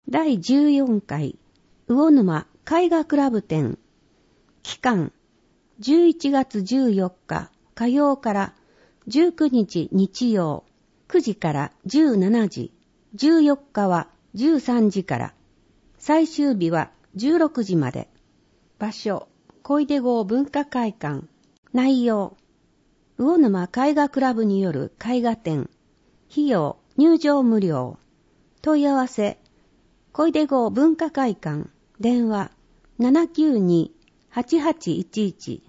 第14回魚沼絵画クラブ展。期間11月14日火曜から19日日曜9時から17時、14日は13時から、最終日は16時まで。場所、小出郷文化会館。内容、魚沼絵画クラブによる絵画展。費用、入場無料。問い合わせ、小出郷文化会館。電話、792-8811。